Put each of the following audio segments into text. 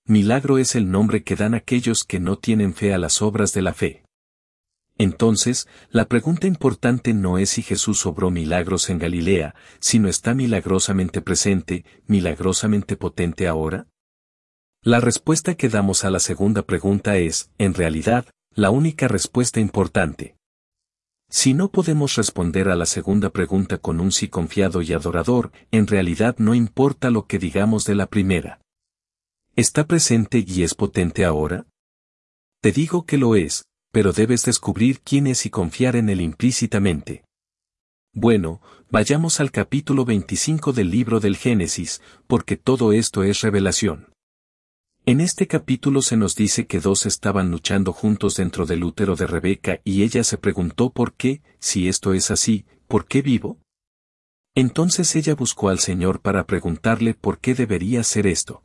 Milagro es el nombre que dan aquellos que no tienen fe a las obras de la fe. Entonces, la pregunta importante no es si Jesús obró milagros en Galilea, sino está milagrosamente presente, milagrosamente potente ahora. La respuesta que damos a la segunda pregunta es, en realidad, la única respuesta importante. Si no podemos responder a la segunda pregunta con un sí confiado y adorador, en realidad no importa lo que digamos de la primera. ¿Está presente y es potente ahora? Te digo que lo es, pero debes descubrir quién es y confiar en él implícitamente. Bueno, vayamos al capítulo 25 del libro del Génesis, porque todo esto es revelación. En este capítulo se nos dice que dos estaban luchando juntos dentro del útero de Rebeca y ella se preguntó por qué, si esto es así, ¿por qué vivo? Entonces ella buscó al Señor para preguntarle por qué debería ser esto.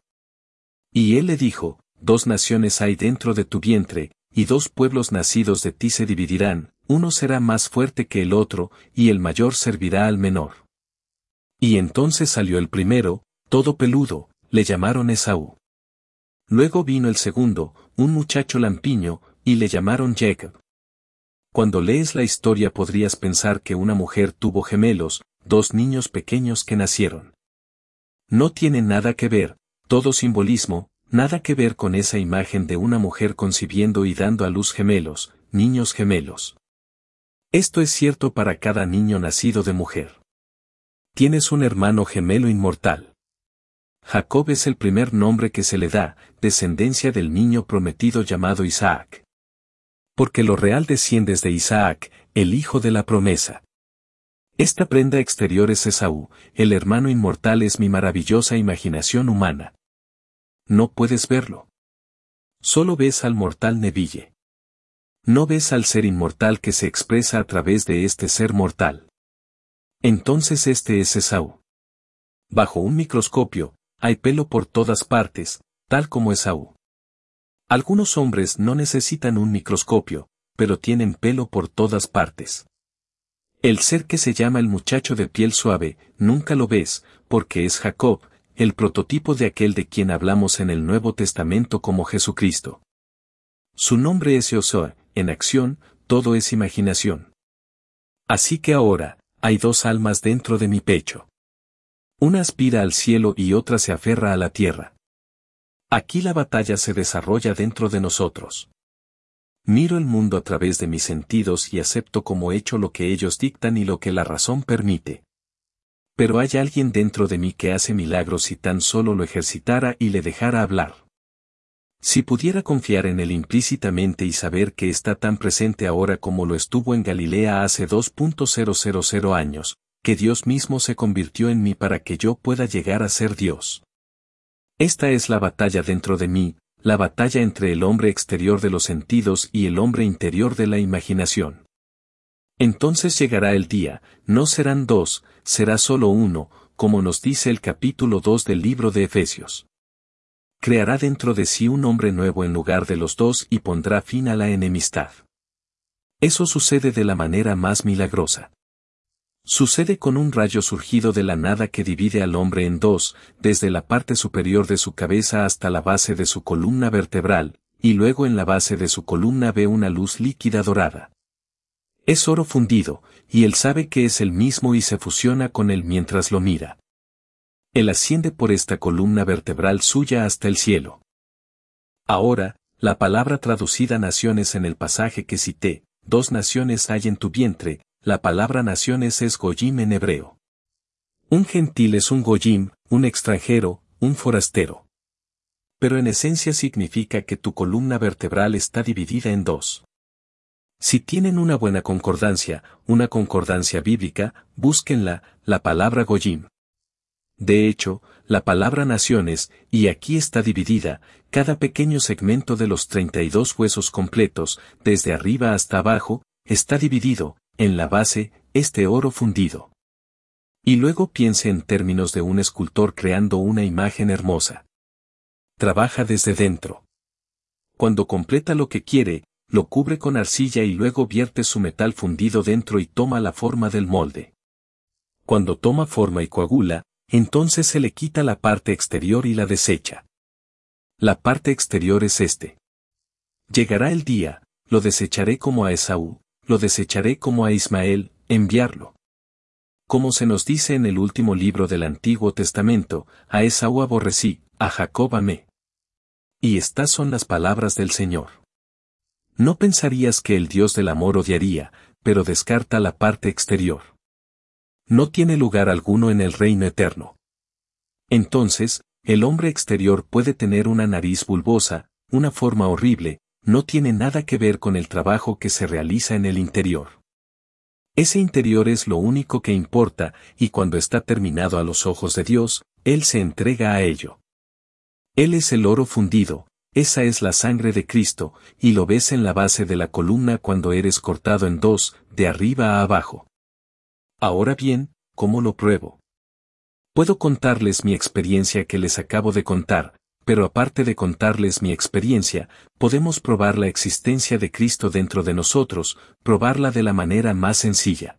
Y él le dijo, 2 naciones hay dentro de tu vientre, y 2 pueblos nacidos de ti se dividirán, uno será más fuerte que el otro, y el mayor servirá al menor. Y entonces salió el primero, todo peludo, le llamaron Esaú. Luego vino el segundo, un muchacho lampiño, y le llamaron Jacob. Cuando lees la historia podrías pensar que una mujer tuvo gemelos, 2 niños pequeños que nacieron. No tiene nada que ver, todo simbolismo, nada que ver con esa imagen de una mujer concibiendo y dando a luz gemelos, niños gemelos. Esto es cierto para cada niño nacido de mujer. Tienes un hermano gemelo inmortal. Jacob es el primer nombre que se le da, descendencia del niño prometido llamado Isaac. Porque lo real desciendes de Isaac, el hijo de la promesa. Esta prenda exterior es Esaú, el hermano inmortal es mi maravillosa imaginación humana. No puedes verlo. Solo ves al mortal Neville. No ves al ser inmortal que se expresa a través de este ser mortal. Entonces este es Esaú. Bajo un microscopio, hay pelo por todas partes, tal como Esaú. Algunos hombres no necesitan un microscopio, pero tienen pelo por todas partes. El ser que se llama el muchacho de piel suave, nunca lo ves, porque es Jacob, el prototipo de aquel de quien hablamos en el Nuevo Testamento como Jesucristo. Su nombre es Josué, en acción, todo es imaginación. Así que ahora, hay 2 almas dentro de mi pecho. Una aspira al cielo y otra se aferra a la tierra. Aquí la batalla se desarrolla dentro de nosotros. Miro el mundo a través de mis sentidos y acepto como hecho lo que ellos dictan y lo que la razón permite. Pero hay alguien dentro de mí que hace milagros si tan solo lo ejercitara y le dejara hablar. Si pudiera confiar en él implícitamente y saber que está tan presente ahora como lo estuvo en Galilea hace 2.000 años, que Dios mismo se convirtió en mí para que yo pueda llegar a ser Dios. Esta es la batalla dentro de mí, la batalla entre el hombre exterior de los sentidos y el hombre interior de la imaginación. Entonces llegará el día, no serán 2, será solo uno, como nos dice el capítulo 2 del libro de Efesios. Creará dentro de sí un hombre nuevo en lugar de los 2 y pondrá fin a la enemistad. Eso sucede de la manera más milagrosa. Sucede con un rayo surgido de la nada que divide al hombre en 2, desde la parte superior de su cabeza hasta la base de su columna vertebral, y luego en la base de su columna ve una luz líquida dorada. Es oro fundido, y él sabe que es el mismo y se fusiona con él mientras lo mira. Él asciende por esta columna vertebral suya hasta el cielo. Ahora, la palabra traducida naciones en el pasaje que cité, 2 naciones hay en tu vientre, la palabra naciones es goyim en hebreo. Un gentil es un goyim, un extranjero, un forastero. Pero en esencia significa que tu columna vertebral está dividida en 2. Si tienen una buena concordancia, una concordancia bíblica, búsquenla, la palabra goyim. De hecho, la palabra naciones, y aquí está dividida, cada pequeño segmento de los 32 huesos completos, desde arriba hasta abajo, está dividido, en la base, este oro fundido. Y luego piense en términos de un escultor creando una imagen hermosa. Trabaja desde dentro. Cuando completa lo que quiere, lo cubre con arcilla y luego vierte su metal fundido dentro y toma la forma del molde. Cuando toma forma y coagula, entonces se le quita la parte exterior y la desecha. La parte exterior es este. Llegará el día, lo desecharé como a Esaú, lo desecharé como a Ismael, enviarlo. Como se nos dice en el último libro del Antiguo Testamento, a Esaú aborrecí, a Jacob amé. Y estas son las palabras del Señor. No pensarías que el Dios del amor odiaría, pero descarta la parte exterior. No tiene lugar alguno en el reino eterno. Entonces, el hombre exterior puede tener una nariz bulbosa, una forma horrible, no tiene nada que ver con el trabajo que se realiza en el interior. Ese interior es lo único que importa, y cuando está terminado a los ojos de Dios, Él se entrega a ello. Él es el oro fundido, esa es la sangre de Cristo, y lo ves en la base de la columna cuando eres cortado en dos, de arriba a abajo. Ahora bien, ¿cómo lo pruebo? Puedo contarles mi experiencia que les acabo de contar, pero aparte de contarles mi experiencia, podemos probar la existencia de Cristo dentro de nosotros, probarla de la manera más sencilla.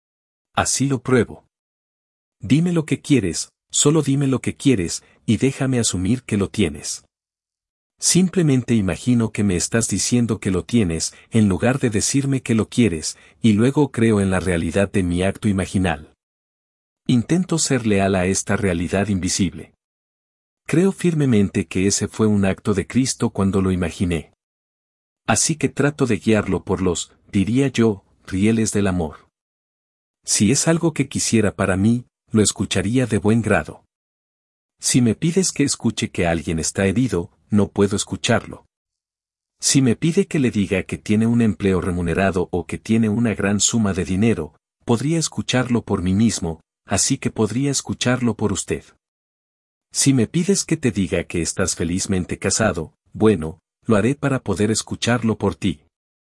Así lo pruebo. Dime lo que quieres, solo dime lo que quieres, y déjame asumir que lo tienes. Simplemente imagino que me estás diciendo que lo tienes, en lugar de decirme que lo quieres, y luego creo en la realidad de mi acto imaginal. Intento ser leal a esta realidad invisible. Creo firmemente que ese fue un acto de Cristo cuando lo imaginé. Así que trato de guiarlo por los, diría yo, rieles del amor. Si es algo que quisiera para mí, lo escucharía de buen grado. Si me pides que escuche que alguien está herido, no puedo escucharlo. Si me pide que le diga que tiene un empleo remunerado o que tiene una gran suma de dinero, podría escucharlo por mí mismo, así que podría escucharlo por usted. Si me pides que te diga que estás felizmente casado, bueno, lo haré para poder escucharlo por ti.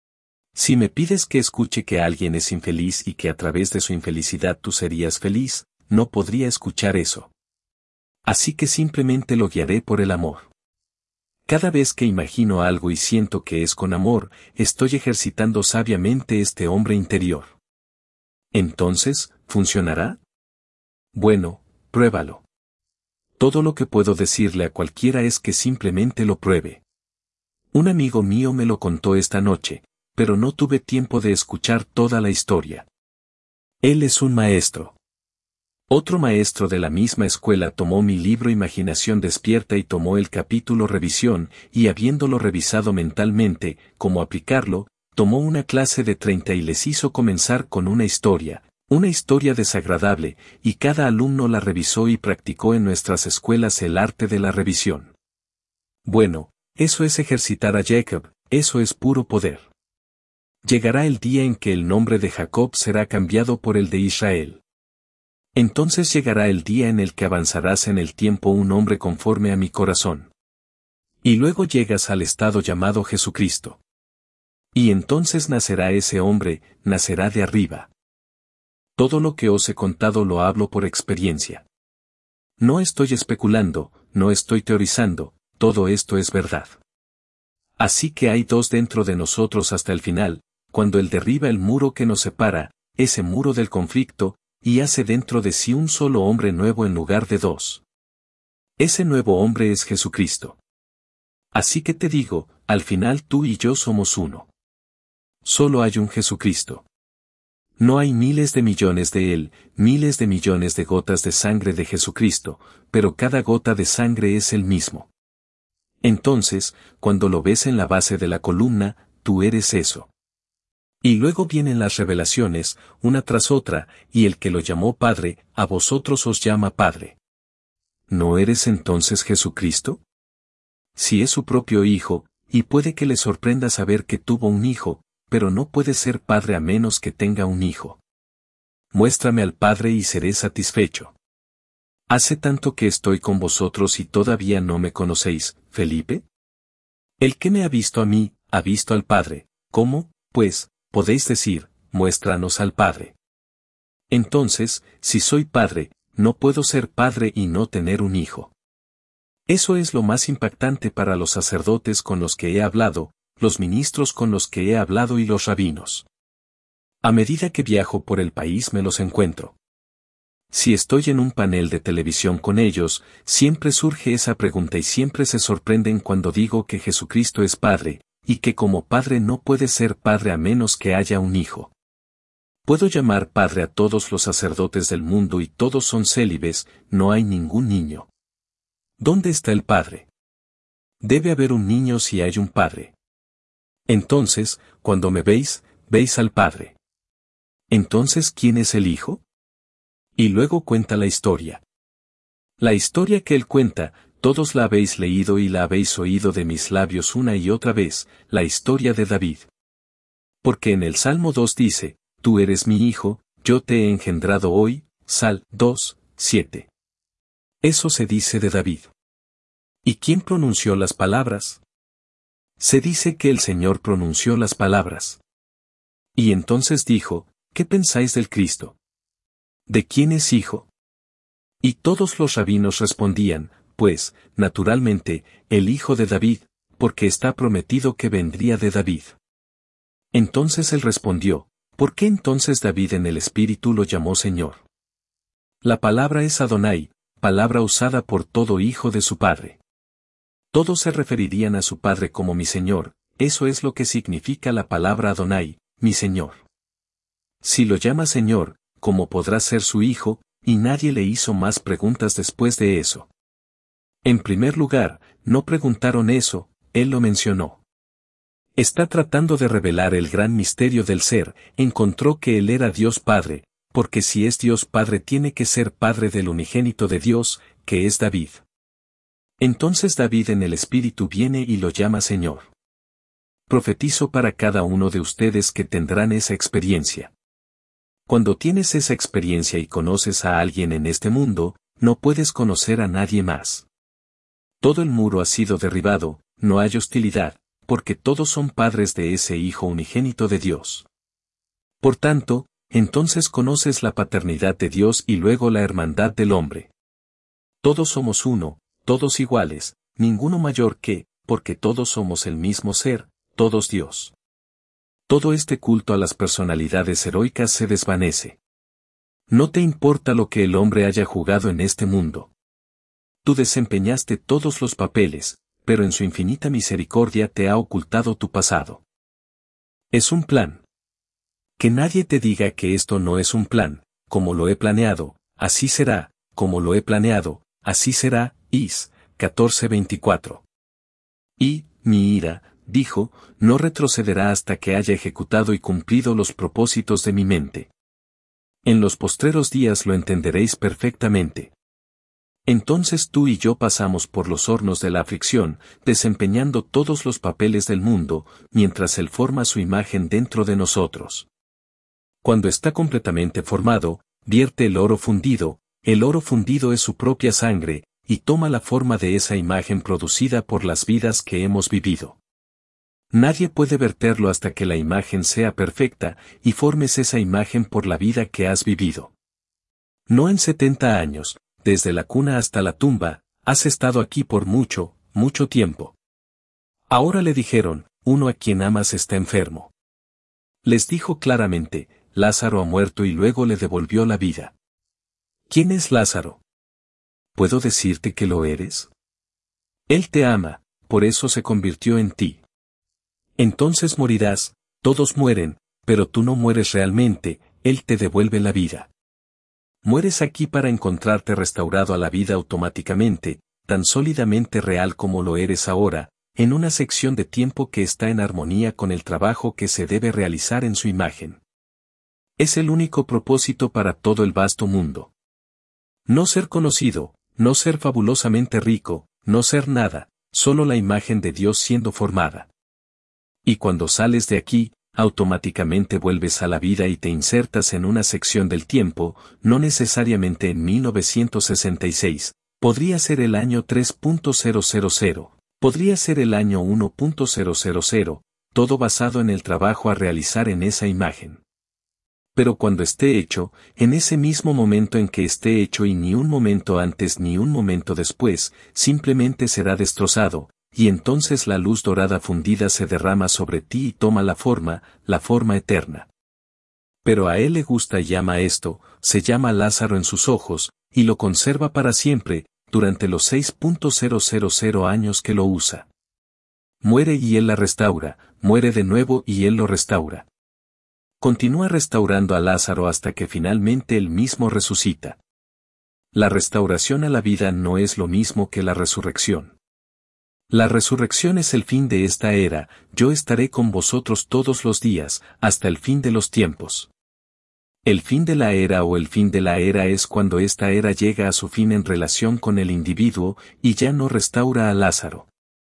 Si me pides que escuche que alguien es infeliz y que a través de su infelicidad tú serías feliz, no podría escuchar eso. Así que simplemente lo guiaré por el amor. Cada vez que imagino algo y siento que es con amor, estoy ejercitando sabiamente este hombre interior. Entonces, ¿funcionará? Bueno, pruébalo. Todo lo que puedo decirle a cualquiera es que simplemente lo pruebe. Un amigo mío me lo contó esta noche, pero no tuve tiempo de escuchar toda la historia. Él es un maestro. Otro maestro de la misma escuela tomó mi libro Imaginación Despierta y tomó el capítulo Revisión, y habiéndolo revisado mentalmente, cómo aplicarlo, tomó una clase de 30 y les hizo comenzar con una historia desagradable, y cada alumno la revisó y practicó en nuestras escuelas el arte de la revisión. Bueno, eso es ejercitar a Jacob, eso es puro poder. Llegará el día en que el nombre de Jacob será cambiado por el de Israel. Entonces llegará el día en el que avanzarás en el tiempo un hombre conforme a mi corazón. Y luego llegas al estado llamado Jesucristo. Y entonces nacerá ese hombre, nacerá de arriba. Todo lo que os he contado lo hablo por experiencia. No estoy especulando, no estoy teorizando, todo esto es verdad. Así que hay dos dentro de nosotros hasta el final, cuando Él derriba el muro que nos separa, ese muro del conflicto, y hace dentro de sí un solo hombre nuevo en lugar de dos. Ese nuevo hombre es Jesucristo. Así que te digo, al final tú y yo somos uno. Solo hay un Jesucristo. No hay miles de millones de Él, miles de millones de gotas de sangre de Jesucristo, pero cada gota de sangre es el mismo. Entonces, cuando lo ves en la base de la columna, tú eres eso. Y luego vienen las revelaciones, una tras otra, y el que lo llamó Padre, a vosotros os llama Padre. ¿No eres entonces Jesucristo? Si es su propio Hijo, y puede que le sorprenda saber que tuvo un hijo, pero no puede ser padre a menos que tenga un hijo. Muéstrame al Padre y seré satisfecho. ¿Hace tanto que estoy con vosotros y todavía no me conocéis, Felipe? El que me ha visto a mí, ha visto al Padre. ¿Cómo, pues, podéis decir, muéstranos al Padre? Entonces, si soy padre, no puedo ser padre y no tener un hijo. Eso es lo más impactante para los sacerdotes con los que he hablado, los ministros con los que he hablado y los rabinos. A medida que viajo por el país me los encuentro. Si estoy en un panel de televisión con ellos, siempre surge esa pregunta y siempre se sorprenden cuando digo que Jesucristo es Padre, y que como Padre no puede ser Padre a menos que haya un Hijo. Puedo llamar Padre a todos los sacerdotes del mundo y todos son célibes, no hay ningún niño. ¿Dónde está el Padre? Debe haber un niño si hay un Padre. Entonces, cuando me veis, veis al Padre. Entonces, ¿quién es el Hijo? Y luego cuenta la historia. La historia que él cuenta, todos la habéis leído y la habéis oído de mis labios una y otra vez, la historia de David. Porque en el Salmo 2 dice, tú eres mi hijo, yo te he engendrado hoy, Sal 2, 7. Eso se dice de David. ¿Y quién pronunció las palabras? Se dice que el Señor pronunció las palabras. Y entonces dijo, ¿qué pensáis del Cristo? ¿De quién es hijo? Y todos los rabinos respondían, pues, naturalmente, el hijo de David, porque está prometido que vendría de David. Entonces él respondió, ¿por qué entonces David en el Espíritu lo llamó Señor? La palabra es Adonai, palabra usada por todo hijo de su padre. Todos se referirían a su padre como mi Señor, eso es lo que significa la palabra Adonai, mi Señor. Si lo llama Señor, ¿cómo podrá ser su hijo? Y nadie le hizo más preguntas después de eso. En primer lugar, no preguntaron eso, él lo mencionó. Está tratando de revelar el gran misterio del ser, encontró que él era Dios Padre, porque si es Dios Padre tiene que ser Padre del unigénito de Dios, que es David. Entonces David en el Espíritu viene y lo llama Señor. Profetizo para cada uno de ustedes que tendrán esa experiencia. Cuando tienes esa experiencia y conoces a alguien en este mundo, no puedes conocer a nadie más. Todo el muro ha sido derribado, no hay hostilidad, porque todos son padres de ese Hijo unigénito de Dios. Por tanto, entonces conoces la paternidad de Dios y luego la hermandad del hombre. Todos somos uno, todos iguales, ninguno mayor que, porque todos somos el mismo ser, todos Dios. Todo este culto a las personalidades heroicas se desvanece. No te importa lo que el hombre haya jugado en este mundo. Tú desempeñaste todos los papeles, pero en su infinita misericordia te ha ocultado tu pasado. Es un plan. Que nadie te diga que esto no es un plan, como lo he planeado, así será, como lo he planeado, así será, Is 14:24. Y, mi ira, dijo, no retrocederá hasta que haya ejecutado y cumplido los propósitos de mi mente. En los postreros días lo entenderéis perfectamente. Entonces tú y yo pasamos por los hornos de la aflicción, desempeñando todos los papeles del mundo, mientras Él forma su imagen dentro de nosotros. Cuando está completamente formado, vierte el oro fundido es su propia sangre, y toma la forma de esa imagen producida por las vidas que hemos vivido. Nadie puede verterlo hasta que la imagen sea perfecta, y formes esa imagen por la vida que has vivido. No en 70 años, desde la cuna hasta la tumba, has estado aquí por mucho, mucho tiempo. Ahora le dijeron, uno a quien amas está enfermo. Les dijo claramente, Lázaro ha muerto y luego le devolvió la vida. ¿Quién es Lázaro? ¿Puedo decirte que lo eres? Él te ama, por eso se convirtió en ti. Entonces morirás, todos mueren, pero tú no mueres realmente, Él te devuelve la vida. Mueres aquí para encontrarte restaurado a la vida automáticamente, tan sólidamente real como lo eres ahora, en una sección de tiempo que está en armonía con el trabajo que se debe realizar en su imagen. Es el único propósito para todo el vasto mundo. No ser conocido, no ser fabulosamente rico, no ser nada, solo la imagen de Dios siendo formada. Y cuando sales de aquí, automáticamente vuelves a la vida y te insertas en una sección del tiempo, no necesariamente en 1966, podría ser el año 3.000, podría ser el año 1.000, todo basado en el trabajo a realizar en esa imagen. Pero cuando esté hecho, en ese mismo momento en que esté hecho y ni un momento antes ni un momento después, simplemente será destrozado, y entonces la luz dorada fundida se derrama sobre ti y toma la forma eterna. Pero a él le gusta y ama esto, se llama Lázaro en sus ojos, y lo conserva para siempre, durante los 6.000 años que lo usa. Muere y él la restaura, muere de nuevo y él lo restaura. Continúa restaurando a Lázaro hasta que finalmente él mismo resucita. La restauración a la vida no es lo mismo que la resurrección. La resurrección es el fin de esta era, yo estaré con vosotros todos los días, hasta el fin de los tiempos. El fin de la era o el fin de la era es cuando esta era llega a su fin en relación con el individuo y ya no restaura a Lázaro.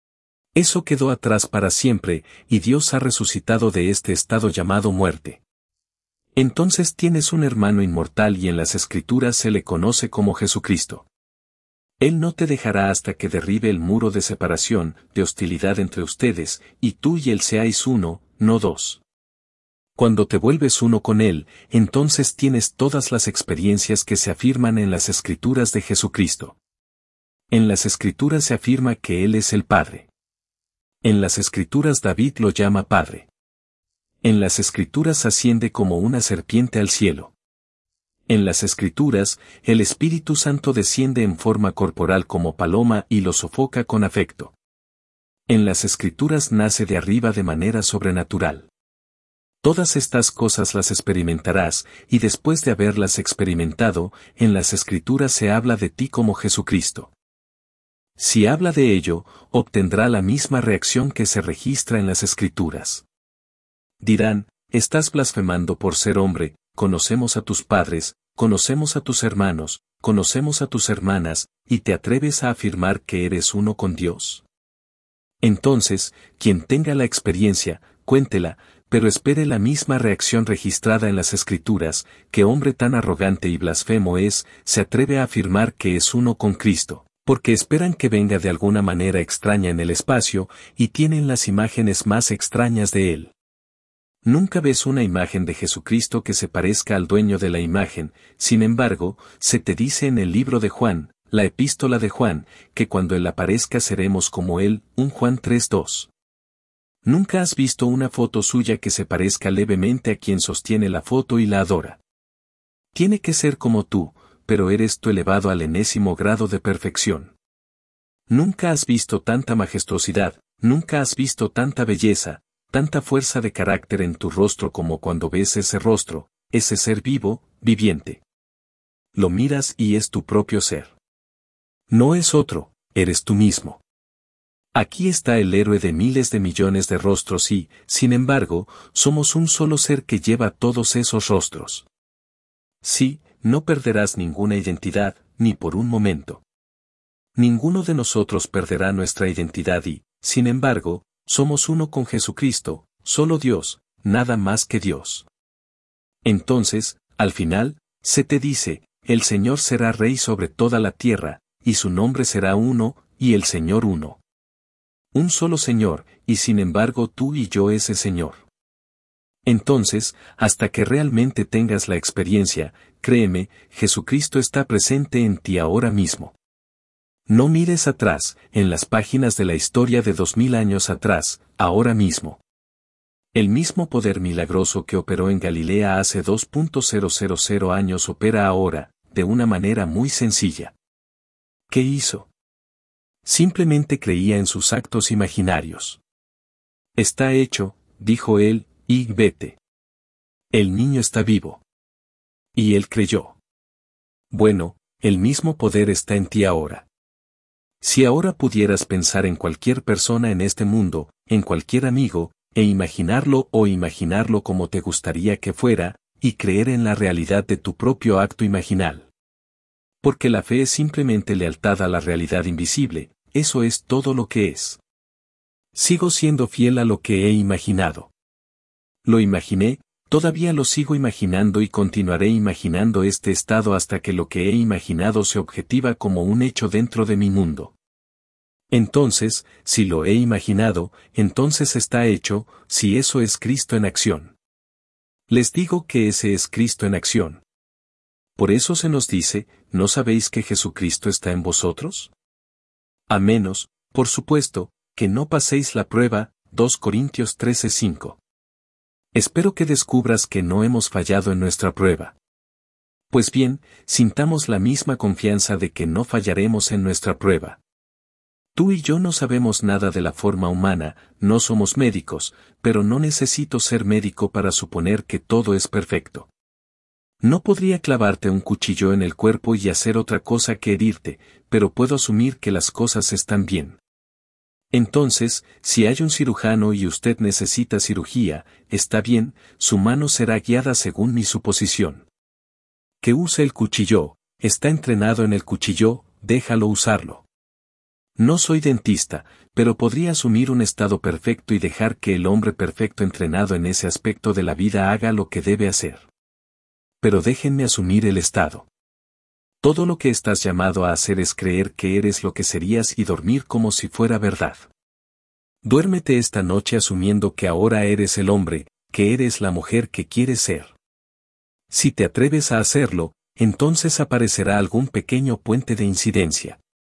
Eso quedó atrás para siempre, y Dios ha resucitado de este estado llamado muerte. Entonces tienes un hermano inmortal y en las Escrituras se le conoce como Jesucristo. Él no te dejará hasta que derribe el muro de separación, de hostilidad entre ustedes, y tú y él seáis uno, no dos. Cuando te vuelves uno con él, entonces tienes todas las experiencias que se afirman en las Escrituras de Jesucristo. En las Escrituras se afirma que Él es el Padre. En las Escrituras David lo llama Padre. En las Escrituras asciende como una serpiente al cielo. En las Escrituras, el Espíritu Santo desciende en forma corporal como paloma y lo sofoca con afecto. En las Escrituras nace de arriba de manera sobrenatural. Todas estas cosas las experimentarás, y después de haberlas experimentado, en las Escrituras se habla de ti como Jesucristo. Si habla de ello, obtendrá la misma reacción que se registra en las Escrituras. Dirán, estás blasfemando por ser hombre, conocemos a tus padres, conocemos a tus hermanos, conocemos a tus hermanas, y te atreves a afirmar que eres uno con Dios. Entonces, quien tenga la experiencia, cuéntela, pero espere la misma reacción registrada en las Escrituras, que hombre tan arrogante y blasfemo es, se atreve a afirmar que es uno con Cristo. Porque esperan que venga de alguna manera extraña en el espacio, y tienen las imágenes más extrañas de Él. Nunca ves una imagen de Jesucristo que se parezca al dueño de la imagen, sin embargo, se te dice en el libro de Juan, la epístola de Juan, que cuando Él aparezca seremos como Él, 1 Juan 3:2. Nunca has visto una foto suya que se parezca levemente a quien sostiene la foto y la adora. Tiene que ser como tú, pero eres tú elevado al enésimo grado de perfección. Nunca has visto tanta majestuosidad, nunca has visto tanta belleza, tanta fuerza de carácter en tu rostro como cuando ves ese rostro, ese ser vivo, viviente. Lo miras y es tu propio ser. No es otro, eres tú mismo. Aquí está el héroe de miles de millones de rostros y, sin embargo, somos un solo ser que lleva todos esos rostros. Sí, no perderás ninguna identidad, ni por un momento. Ninguno de nosotros perderá nuestra identidad y, sin embargo, somos uno con Jesucristo, solo Dios, nada más que Dios. Entonces, al final, se te dice, el Señor será Rey sobre toda la tierra, y su nombre será uno, y el Señor uno. Un solo Señor, y sin embargo tú y yo ese Señor. Entonces, hasta que realmente tengas la experiencia, créeme, Jesucristo está presente en ti ahora mismo. No mires atrás, en las páginas de la historia de 2000 años atrás, ahora mismo. El mismo poder milagroso que operó en Galilea hace 2.000 años opera ahora, de una manera muy sencilla. ¿Qué hizo? Simplemente creía en sus actos imaginarios. Está hecho, dijo él, y vete. El niño está vivo. Y él creyó. Bueno, el mismo poder está en ti ahora. Si ahora pudieras pensar en cualquier persona en este mundo, en cualquier amigo, e imaginarlo o imaginarlo como te gustaría que fuera, y creer en la realidad de tu propio acto imaginal. Porque la fe es simplemente lealtad a la realidad invisible, eso es todo lo que es. Sigo siendo fiel a lo que he imaginado. Lo imaginé, todavía lo sigo imaginando y continuaré imaginando este estado hasta que lo que he imaginado se objetiva como un hecho dentro de mi mundo. Entonces, si lo he imaginado, entonces está hecho, si eso es Cristo en acción. Les digo que ese es Cristo en acción. Por eso se nos dice, ¿no sabéis que Jesucristo está en vosotros? A menos, por supuesto, que no paséis la prueba, 2 Corintios 13:5. Espero que descubras que no hemos fallado en nuestra prueba. Pues bien, sintamos la misma confianza de que no fallaremos en nuestra prueba. Tú y yo no sabemos nada de la forma humana, no somos médicos, pero no necesito ser médico para suponer que todo es perfecto. No podría clavarte un cuchillo en el cuerpo y hacer otra cosa que herirte, pero puedo asumir que las cosas están bien. Entonces, si hay un cirujano y usted necesita cirugía, está bien, su mano será guiada según mi suposición. Que use el cuchillo, está entrenado en el cuchillo, déjalo usarlo. No soy dentista, pero podría asumir un estado perfecto y dejar que el hombre perfecto entrenado en ese aspecto de la vida haga lo que debe hacer. Pero déjenme asumir el estado. Todo lo que estás llamado a hacer es creer que eres lo que serías y dormir como si fuera verdad. Duérmete esta noche asumiendo que ahora eres el hombre, que eres la mujer que quieres ser. Si te atreves a hacerlo, entonces aparecerá algún pequeño puente de incidencia.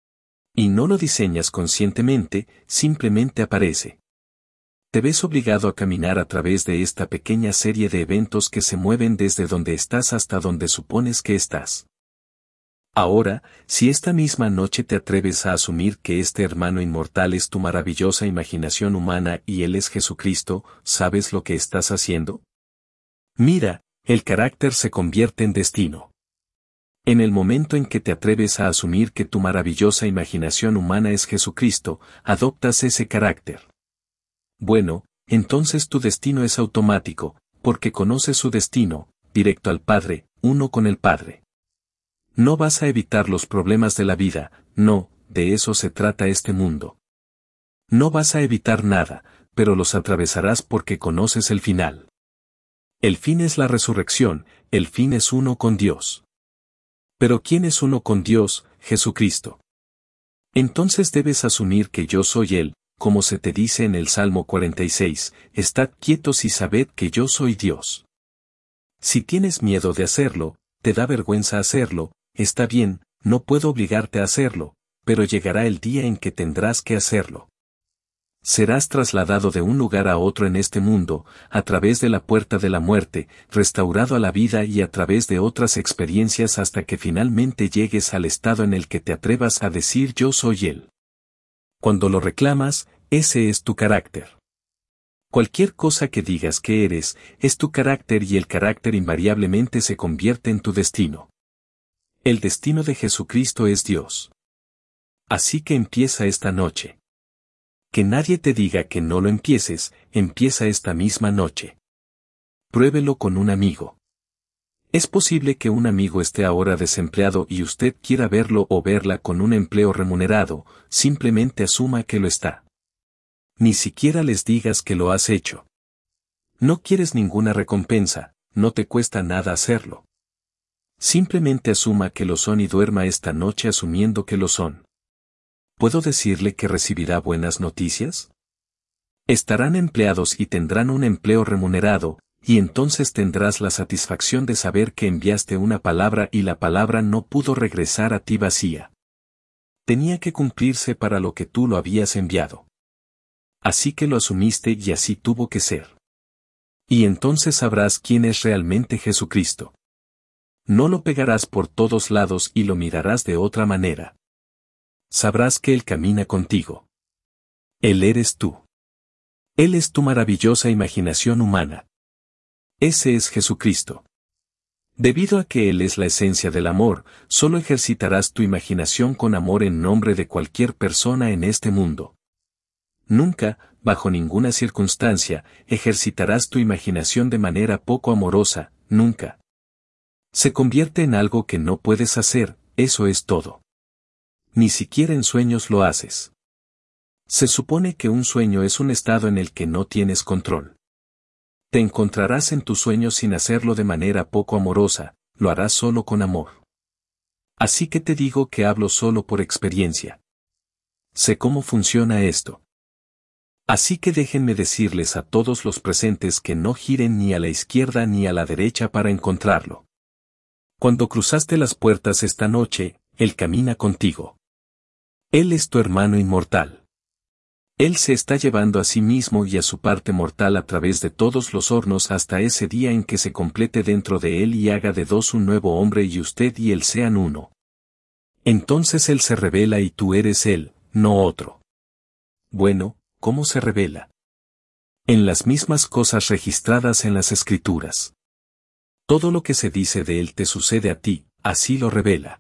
Y no lo diseñas conscientemente, simplemente aparece. Te ves obligado a caminar a través de esta pequeña serie de eventos que se mueven desde donde estás hasta donde supones que estás. Ahora, si esta misma noche te atreves a asumir que este hermano inmortal es tu maravillosa imaginación humana y él es Jesucristo, ¿sabes lo que estás haciendo? Mira, el carácter se convierte en destino. En el momento en que te atreves a asumir que tu maravillosa imaginación humana es Jesucristo, adoptas ese carácter. Bueno, entonces tu destino es automático, porque conoces su destino, directo al Padre, uno con el Padre. No vas a evitar los problemas de la vida, no, de eso se trata este mundo. No vas a evitar nada, pero los atravesarás porque conoces el final. El fin es la resurrección, el fin es uno con Dios. Pero ¿quién es uno con Dios? Jesucristo. Entonces debes asumir que yo soy Él, como se te dice en el Salmo 46, estad quietos y sabed que yo soy Dios. Si tienes miedo de hacerlo, te da vergüenza hacerlo, está bien, no puedo obligarte a hacerlo, pero llegará el día en que tendrás que hacerlo. Serás trasladado de un lugar a otro en este mundo, a través de la puerta de la muerte, restaurado a la vida y a través de otras experiencias hasta que finalmente llegues al estado en el que te atrevas a decir yo soy Él. Cuando lo reclamas, ese es tu carácter. Cualquier cosa que digas que eres, es tu carácter y el carácter invariablemente se convierte en tu destino. El destino de Jesucristo es Dios. Así que empieza esta noche. Que nadie te diga que no lo empieces, empieza esta misma noche. Pruébelo con un amigo. Es posible que un amigo esté ahora desempleado y usted quiera verlo o verla con un empleo remunerado, simplemente asuma que lo está. Ni siquiera les digas que lo has hecho. No quieres ninguna recompensa, no te cuesta nada hacerlo. Simplemente asuma que lo son y duerma esta noche asumiendo que lo son. ¿Puedo decirle que recibirá buenas noticias? Estarán empleados y tendrán un empleo remunerado, y entonces tendrás la satisfacción de saber que enviaste una palabra y la palabra no pudo regresar a ti vacía. Tenía que cumplirse para lo que tú lo habías enviado. Así que lo asumiste y así tuvo que ser. Y entonces sabrás quién es realmente Jesucristo. No lo pegarás por todos lados y lo mirarás de otra manera. Sabrás que Él camina contigo. Él eres tú. Él es tu maravillosa imaginación humana. Ese es Jesucristo. Debido a que Él es la esencia del amor, solo ejercitarás tu imaginación con amor en nombre de cualquier persona en este mundo. Nunca, bajo ninguna circunstancia, ejercitarás tu imaginación de manera poco amorosa, nunca. Se convierte en algo que no puedes hacer, eso es todo. Ni siquiera en sueños lo haces. Se supone que un sueño es un estado en el que no tienes control. Te encontrarás en tus sueños sin hacerlo de manera poco amorosa, lo harás solo con amor. Así que te digo que hablo solo por experiencia. Sé cómo funciona esto. Así que déjenme decirles a todos los presentes que no giren ni a la izquierda ni a la derecha para encontrarlo. Cuando cruzaste las puertas esta noche, Él camina contigo. Él es tu hermano inmortal. Él se está llevando a sí mismo y a su parte mortal a través de todos los hornos hasta ese día en que se complete dentro de él y haga de dos un nuevo hombre y usted y él sean uno. Entonces él se revela y tú eres él, no otro. Bueno, ¿cómo se revela? En las mismas cosas registradas en las Escrituras. Todo lo que se dice de él te sucede a ti, así lo revela.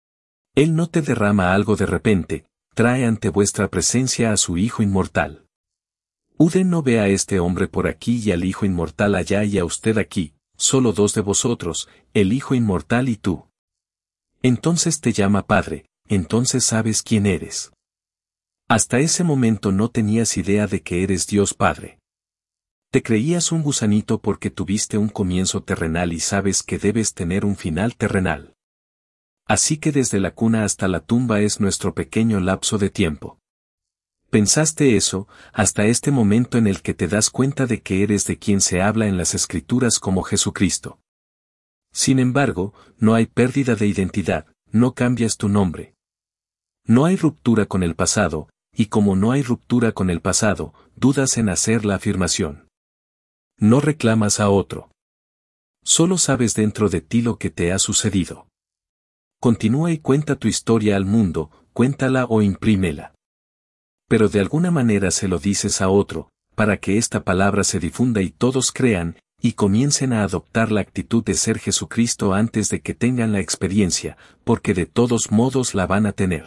Él no te derrama algo de repente, trae ante vuestra presencia a su Hijo inmortal. Usted no ve a este hombre por aquí y al Hijo inmortal allá y a usted aquí, solo dos de vosotros, el Hijo inmortal y tú. Entonces te llama Padre, entonces sabes quién eres. Hasta ese momento no tenías idea de que eres Dios Padre. Te creías un gusanito porque tuviste un comienzo terrenal y sabes que debes tener un final terrenal. Así que desde la cuna hasta la tumba es nuestro pequeño lapso de tiempo. Pensaste eso, hasta este momento en el que te das cuenta de que eres de quien se habla en las Escrituras como Jesucristo. Sin embargo, no hay pérdida de identidad, no cambias tu nombre. No hay ruptura con el pasado, y como no hay ruptura con el pasado, dudas en hacer la afirmación. No reclamas a otro. Solo sabes dentro de ti lo que te ha sucedido. Continúa y cuenta tu historia al mundo, cuéntala o imprímela. Pero de alguna manera se lo dices a otro, para que esta palabra se difunda y todos crean, y comiencen a adoptar la actitud de ser Jesucristo antes de que tengan la experiencia, porque de todos modos la van a tener.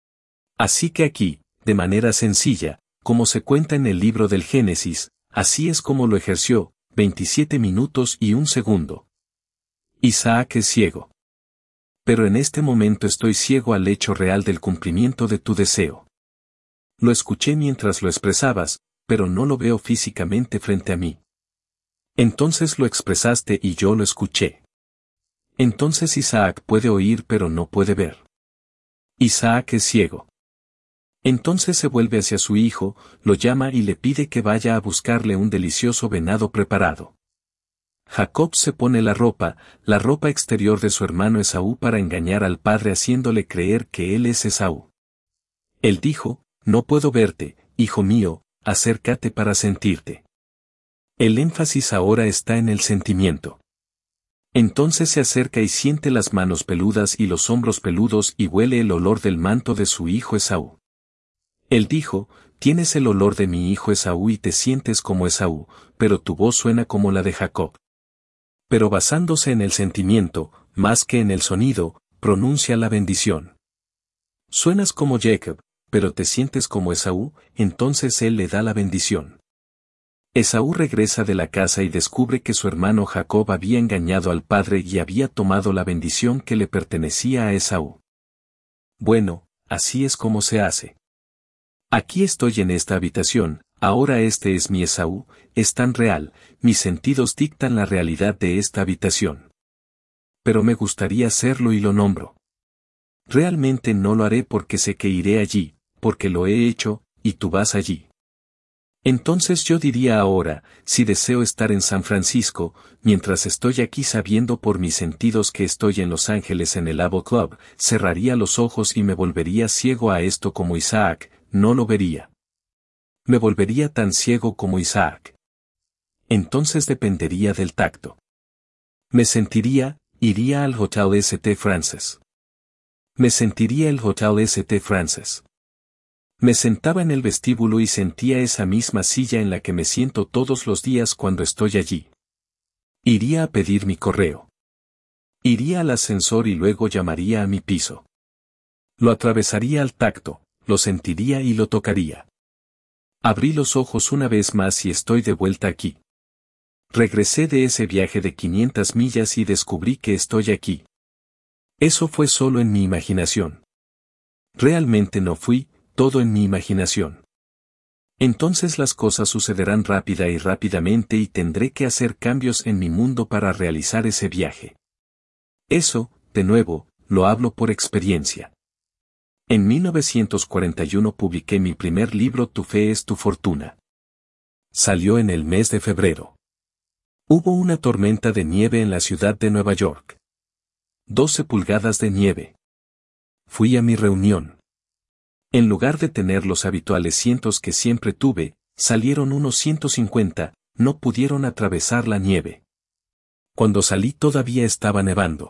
Así que aquí, de manera sencilla, como se cuenta en el libro del Génesis, así es como lo ejerció, 27 minutos y 1 segundo. Isaac es ciego. Pero en este momento estoy ciego al hecho real del cumplimiento de tu deseo. Lo escuché mientras lo expresabas, pero no lo veo físicamente frente a mí. Entonces lo expresaste y yo lo escuché. Entonces Isaac puede oír pero no puede ver. Isaac es ciego. Entonces se vuelve hacia su hijo, lo llama y le pide que vaya a buscarle un delicioso venado preparado. Jacob se pone la ropa exterior de su hermano Esaú para engañar al padre haciéndole creer que él es Esaú. Él dijo, no puedo verte, hijo mío, acércate para sentirte. El énfasis ahora está en el sentimiento. Entonces se acerca y siente las manos peludas y los hombros peludos y huele el olor del manto de su hijo Esaú. Él dijo, tienes el olor de mi hijo Esaú y te sientes como Esaú, pero tu voz suena como la de Jacob. Pero basándose en el sentimiento, más que en el sonido, pronuncia la bendición. Suenas como Jacob, pero te sientes como Esaú, entonces él le da la bendición. Esaú regresa de la casa y descubre que su hermano Jacob había engañado al padre y había tomado la bendición que le pertenecía a Esaú. Bueno, así es como se hace. Aquí estoy en esta habitación, ahora este es mi Esaú, es tan real, mis sentidos dictan la realidad de esta habitación. Pero me gustaría serlo y lo nombro. Realmente no lo haré porque sé que iré allí, porque lo he hecho, y tú vas allí. Entonces yo diría ahora, si deseo estar en San Francisco, mientras estoy aquí sabiendo por mis sentidos que estoy en Los Ángeles en el Avo Club, cerraría los ojos y me volvería ciego a esto como Isaac, no lo vería. Me volvería tan ciego como Isaac. Entonces dependería del tacto. Me sentiría, iría al Hotel St. Francis. Me sentiría el Hotel St. Francis. Me sentaba en el vestíbulo y sentía esa misma silla en la que me siento todos los días cuando estoy allí. Iría a pedir mi correo. Iría al ascensor y luego llamaría a mi piso. Lo atravesaría al tacto, lo sentiría y lo tocaría. Abrí los ojos una vez más y estoy de vuelta aquí. Regresé de ese viaje de 500 millas y descubrí que estoy aquí. Eso fue solo en mi imaginación. Realmente no fui, todo en mi imaginación. Entonces las cosas sucederán rápida y rápidamente y tendré que hacer cambios en mi mundo para realizar ese viaje. Eso, de nuevo, lo hablo por experiencia. En 1941 publiqué mi primer libro Tu fe es tu fortuna. Salió en el mes de febrero. Hubo una tormenta de nieve en la ciudad de Nueva York. 12 pulgadas de nieve. Fui a mi reunión. En lugar de tener los habituales cientos que siempre tuve, salieron unos 150, no pudieron atravesar la nieve. Cuando salí todavía estaba nevando.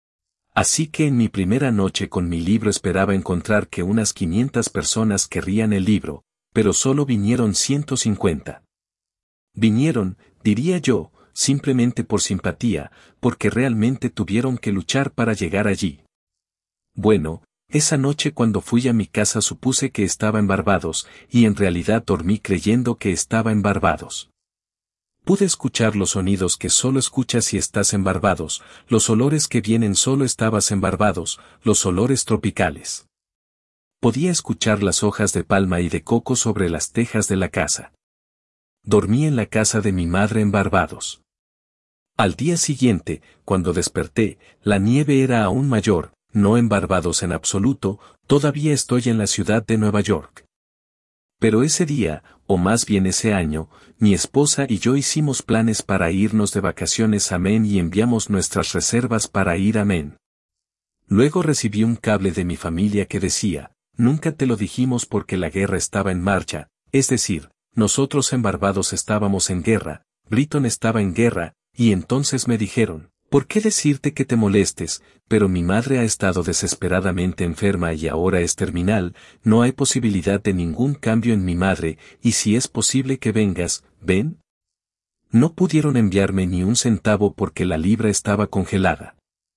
Así que en mi primera noche con mi libro esperaba encontrar que unas 500 personas querrían el libro, pero solo vinieron 150. Vinieron, diría yo, simplemente por simpatía, porque realmente tuvieron que luchar para llegar allí. Bueno, esa noche cuando fui a mi casa supuse que estaba en Barbados, y en realidad dormí creyendo que estaba en Barbados. Pude escuchar los sonidos que solo escuchas si estás en Barbados, los olores que vienen solo estabas en Barbados, los olores tropicales. Podía escuchar las hojas de palma y de coco sobre las tejas de la casa. Dormí en la casa de mi madre en Barbados. Al día siguiente, cuando desperté, la nieve era aún mayor, no en Barbados en absoluto, todavía estoy en la ciudad de Nueva York. Pero ese día, o más bien ese año, mi esposa y yo hicimos planes para irnos de vacaciones a Maine y enviamos nuestras reservas para ir a Maine. Luego recibí un cable de mi familia que decía, nunca te lo dijimos porque la guerra estaba en marcha, es decir, nosotros en Barbados estábamos en guerra, Brighton estaba en guerra, y entonces me dijeron, ¿por qué decirte que te molestes? Pero mi madre ha estado desesperadamente enferma y ahora es terminal, no hay posibilidad de ningún cambio en mi madre, y si es posible que vengas, ven. No pudieron enviarme ni un centavo porque la libra estaba congelada.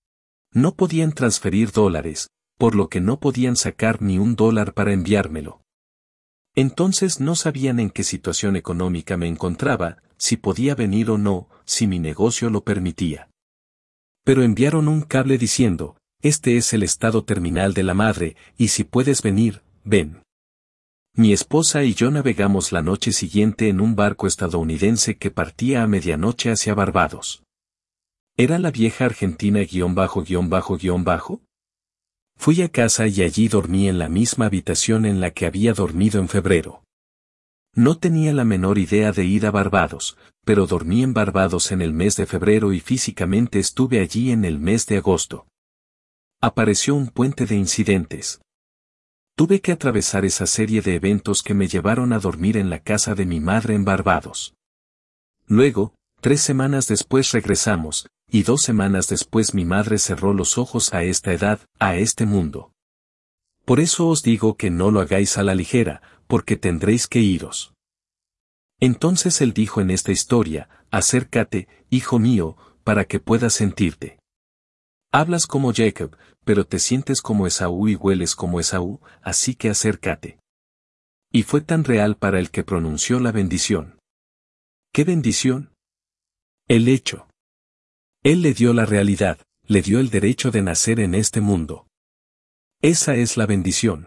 No podían transferir dólares, por lo que no podían sacar ni $1 para enviármelo. Entonces no sabían en qué situación económica me encontraba, si podía venir o no, si mi negocio lo permitía. Pero enviaron un cable diciendo, este es el estado terminal de la madre, y si puedes venir, ven. Mi esposa y yo navegamos la noche siguiente en un barco estadounidense que partía a medianoche hacia Barbados. ¿Era la vieja Argentina ____? Fui a casa y allí dormí en la misma habitación en la que había dormido en febrero. No tenía la menor idea de ir a Barbados, pero dormí en Barbados en el mes de febrero y físicamente estuve allí en el mes de agosto. Apareció un puente de incidentes. Tuve que atravesar esa serie de eventos que me llevaron a dormir en la casa de mi madre en Barbados. Luego, 3 semanas después regresamos, y 2 semanas después mi madre cerró los ojos a esta edad, a este mundo. Por eso os digo que no lo hagáis a la ligera, porque tendréis que iros. Entonces él dijo en esta historia, acércate, hijo mío, para que puedas sentirte. Hablas como Jacob, pero te sientes como Esaú y hueles como Esaú, así que acércate. Y fue tan real para el que pronunció la bendición. ¿Qué bendición? El hecho. Él le dio la realidad, le dio el derecho de nacer en este mundo. Esa es la bendición.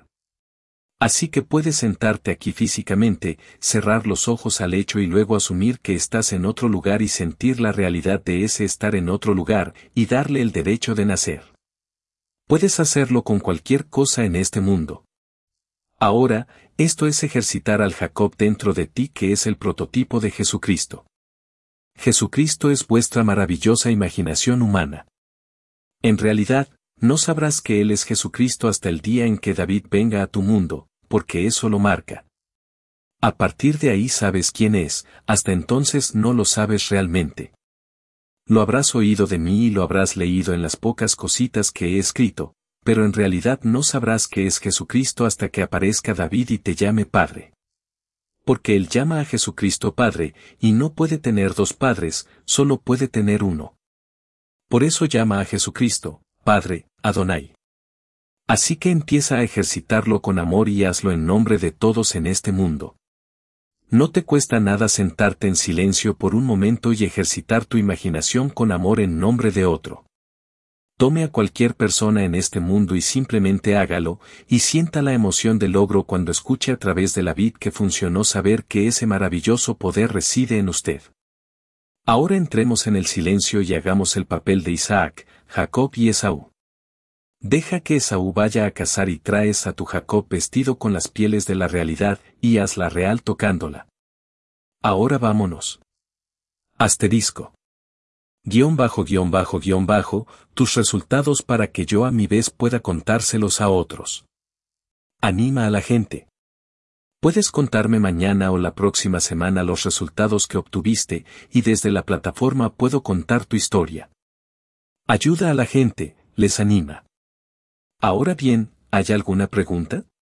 Así que puedes sentarte aquí físicamente, cerrar los ojos al hecho y luego asumir que estás en otro lugar y sentir la realidad de ese estar en otro lugar, y darle el derecho de nacer. Puedes hacerlo con cualquier cosa en este mundo. Ahora, esto es ejercitar al Jacob dentro de ti que es el prototipo de Jesucristo. Jesucristo es vuestra maravillosa imaginación humana. En realidad, no sabrás que Él es Jesucristo hasta el día en que David venga a tu mundo, porque eso lo marca. A partir de ahí sabes quién es, hasta entonces no lo sabes realmente. Lo habrás oído de mí y lo habrás leído en las pocas cositas que he escrito, pero en realidad no sabrás que es Jesucristo hasta que aparezca David y te llame Padre. Porque Él llama a Jesucristo Padre, y no puede tener 2 padres, solo puede tener uno. Por eso llama a Jesucristo, Padre, Adonai. Así que empieza a ejercitarlo con amor y hazlo en nombre de todos en este mundo. No te cuesta nada sentarte en silencio por un momento y ejercitar tu imaginación con amor en nombre de otro. Tome a cualquier persona en este mundo y simplemente hágalo, y sienta la emoción del logro cuando escuche a través de la vid que funcionó saber que ese maravilloso poder reside en usted. Ahora entremos en el silencio y hagamos el papel de Isaac, Jacob y Esaú. Deja que Esaú vaya a cazar y traes a tu Jacob vestido con las pieles de la realidad, y hazla real tocándola. Ahora vámonos. Asterisco. ____, tus resultados para que yo a mi vez pueda contárselos a otros. Anima a la gente. Puedes contarme mañana o la próxima semana los resultados que obtuviste y desde la plataforma puedo contar tu historia. Ayuda a la gente, les anima. Ahora bien, ¿hay alguna pregunta?